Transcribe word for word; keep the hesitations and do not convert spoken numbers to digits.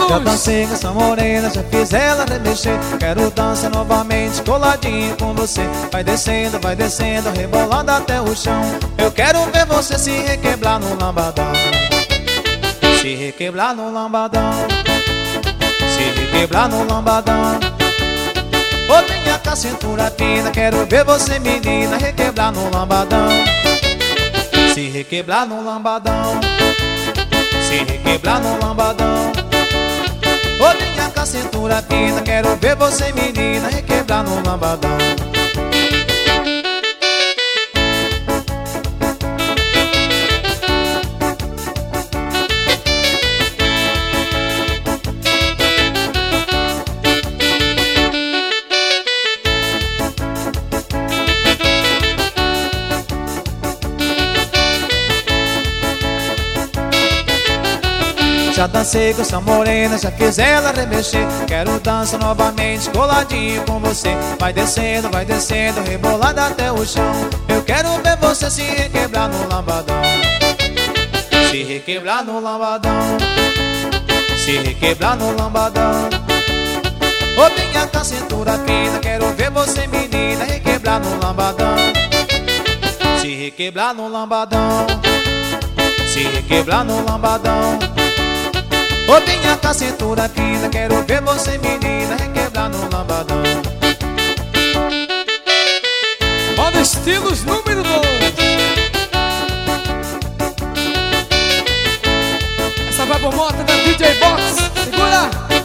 Já dancei com essa morena, já fiz ela remexer. Quero dançar novamente, coladinho com você. Vai descendo, vai descendo, rebolando até o chão. Eu quero ver você se requebrar no lambadão. Se requebrar no lambadão. Se requebrar no lambadão. Ô, venha com a cintura fina, quero ver você, menina, requebrar no lambadão. Se requebrar no lambadão. Se requebrar no lambadão. Ô, venha com a cintura fina, quero ver você, menina, requebrar no lambadão. Já dancei com essa morena, já fiz ela remexer. Quero dançar novamente, coladinho com você. Vai descendo, vai descendo, rebolando até o chão. Eu quero ver você se requebrar no lambadão. Se requebrar no lambadão. Se requebrar no lambadão. Ô, venha com a cintura fina, quero ver você, menina, requebrar no lambadão. Se requebrar no lambadão. Se requebrar no lambadão. Ô, venha com a cintura fina, quero ver você, menina, requebrar no lambadão. Modo Estilos número dois. Essa vai por moto da D J Box. Segura!